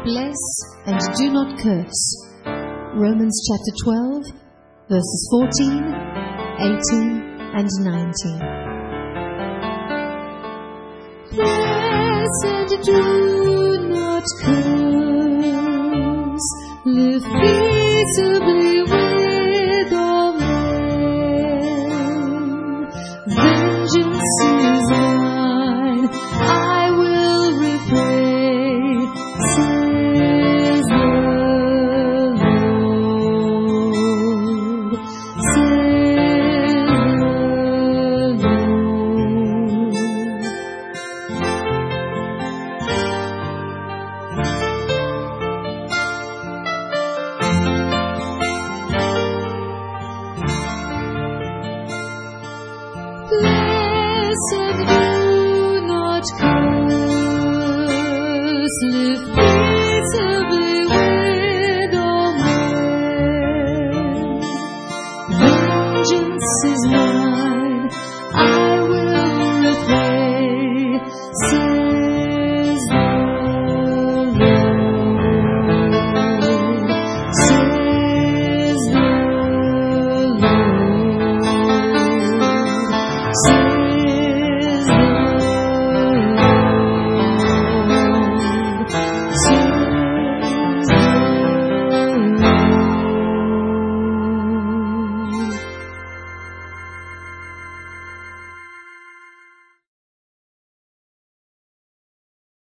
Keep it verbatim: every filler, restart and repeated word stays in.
Bless and do not curse. Romans chapter twelve, verses fourteen, eighteen, and nineteen. Bless and do not curse. Live peaceably with all men. Vengeance is mine, I will repay, says the Lord, says the Lord. Bless and do not curse.